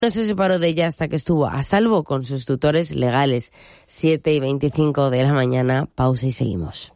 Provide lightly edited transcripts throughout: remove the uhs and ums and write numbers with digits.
No se separó de ella hasta que estuvo a salvo con sus tutores legales. 7:25 de la mañana, pausa y seguimos.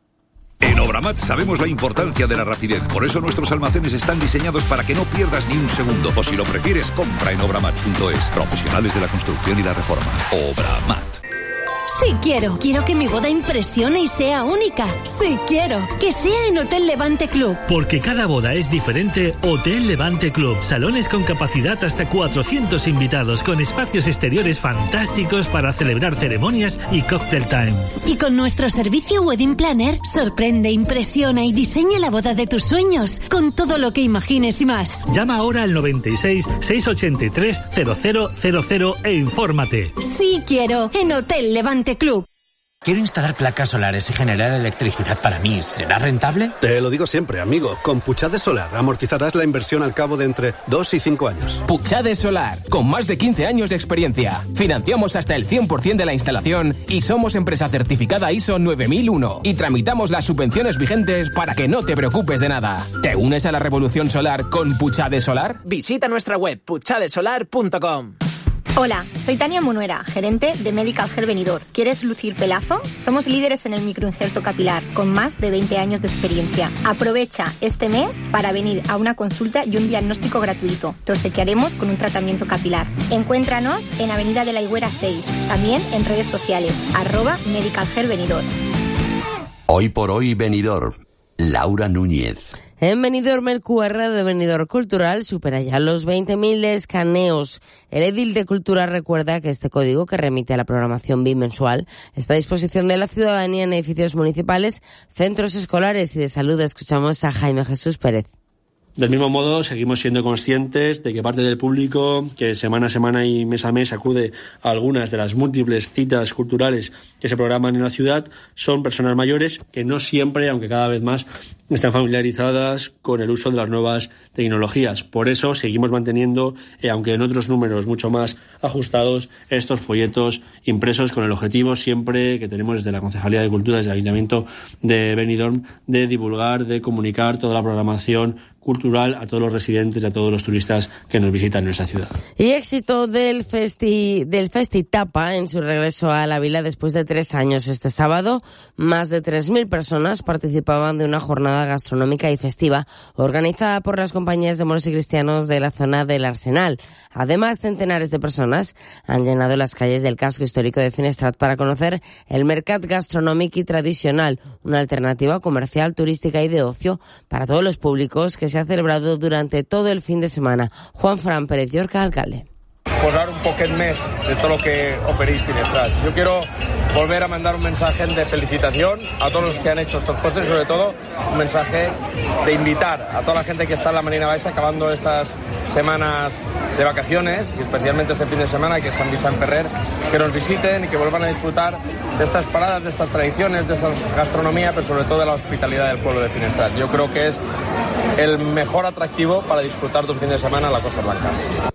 En Obramat sabemos la importancia de la rapidez, por eso nuestros almacenes están diseñados para que no pierdas ni un segundo, o si lo prefieres, compra en obramat.es. Profesionales de la construcción y la reforma. Obramat. Sí quiero que mi boda impresione y sea única. Sí quiero que sea en Hotel Levante Club. Porque cada boda es diferente, Hotel Levante Club. Salones con capacidad hasta 400 invitados, con espacios exteriores fantásticos para celebrar ceremonias y cocktail time. Y con nuestro servicio Wedding Planner, sorprende, impresiona y diseña la boda de tus sueños, con todo lo que imagines y más. Llama ahora al 96 683 0000 e infórmate. Sí quiero en Hotel Levante Club. Quiero instalar placas solares y generar electricidad para mí. ¿Será rentable? Te lo digo siempre, amigo. Con Puchade Solar amortizarás la inversión al cabo de entre 2 y 5 años. Puchade Solar, con más de 15 años de experiencia. Financiamos hasta el 100% de la instalación y somos empresa certificada ISO 9001. Y tramitamos las subvenciones vigentes para que no te preocupes de nada. ¿Te unes a la revolución solar con Puchade Solar? Visita nuestra web puchadesolar.com. Hola, soy Tania Munuera, gerente de Medical Hair Benidorm. ¿Quieres lucir pelazo? Somos líderes en el microinjerto capilar, con más de 20 años de experiencia. Aprovecha este mes para venir a una consulta y un diagnóstico gratuito. Te obsequiaremos con un tratamiento capilar. Encuéntranos en Avenida de la Higuera 6, también en redes sociales, @Medical Hair Benidorm. Hoy por hoy Benidorm, Laura Núñez. En Benidorm, el QR de Benidorm Cultural supera ya los 20.000 escaneos. El edil de Cultura recuerda que este código, que remite a la programación bimensual, está a disposición de la ciudadanía en edificios municipales, centros escolares y de salud. Escuchamos a Jaime Jesús Pérez. Del mismo modo, seguimos siendo conscientes de que parte del público que semana a semana y mes a mes acude a algunas de las múltiples citas culturales que se programan en la ciudad son personas mayores que no siempre, aunque cada vez más, están familiarizadas con el uso de las nuevas tecnologías. Por eso seguimos manteniendo, aunque en otros números mucho más ajustados, estos folletos impresos con el objetivo siempre que tenemos desde la Concejalía de Cultura, desde el Ayuntamiento de Benidorm, de divulgar, de comunicar toda la programación cultural a todos los residentes y a todos los turistas que nos visitan en nuestra ciudad. Y éxito del Festi Tapa en su regreso a la vila después de 3 años. Este sábado, más de 3.000 personas participaban de una jornada gastronómica y festiva organizada por las compañías de moros y cristianos de la zona del Arsenal. Además, centenares de personas han llenado las calles del casco histórico de Finestrat para conocer el Mercat Gastronòmic y Tradicional, una alternativa comercial, turística y de ocio para todos los públicos que se ha celebrado durante todo el fin de semana. Juan Fran Pérez Llorca, alcalde. Posar un poquet més de tot el que ofereix Finestrat. Yo quiero volver a mandar un mensaje de felicitación a todos los que han hecho estos cosas y sobre todo un mensaje de invitar a toda la gente que está en la Marina Baixa acabando estas semanas de vacaciones y especialmente este fin de semana, que es Sant Vicent Ferrer, que nos visiten y que vuelvan a disfrutar de estas paradas, de estas tradiciones, de esta gastronomía, pero sobre todo de la hospitalidad del pueblo de Finestrat. Yo creo que es el mejor atractivo para disfrutar de un fin de semana en la Costa Blanca.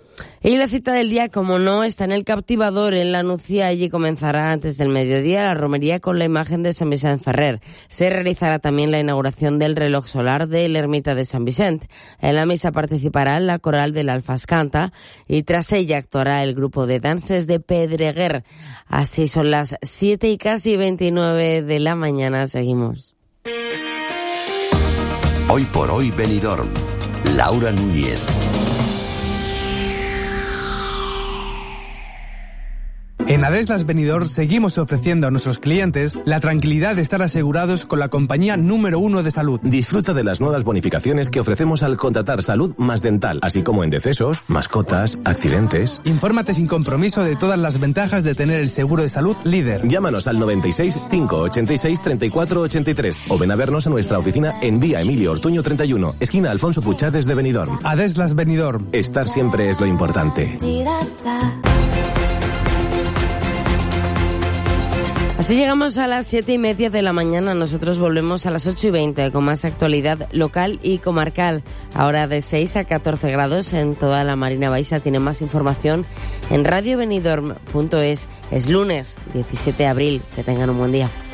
Y la cita del día, como no, está en el Captivador, en la Nucía. Allí comenzará antes del mediodía la romería con la imagen de Sant Vicent Ferrer. Se realizará también la inauguración del reloj solar de la ermita de Sant Vicent. En la misa participará la coral del Alfas Canta y tras ella actuará el grupo de danses de Pedreguer. Así son las 7:29 de la mañana. Seguimos. Hoy por hoy Benidorm, Laura Núñez. En Adeslas Benidorm seguimos ofreciendo a nuestros clientes la tranquilidad de estar asegurados con la compañía número 1 de salud. Disfruta de las nuevas bonificaciones que ofrecemos al contratar salud más dental, así como en decesos, mascotas, accidentes. Infórmate sin compromiso de todas las ventajas de tener el seguro de salud líder. Llámanos al 96 586 34 83 o ven a vernos a nuestra oficina en Vía Emilio Ortuño 31, esquina Alfonso Puchades de Benidorm. Adeslas Benidorm. Estar siempre es lo importante. Así llegamos a las 7:30 de la mañana. Nosotros volvemos a las 8:20 con más actualidad local y comarcal. Ahora de 6 a 14 grados en toda la Marina Baixa. Tiene más información en radiobenidorm.es. Es lunes 17 de abril. Que tengan un buen día.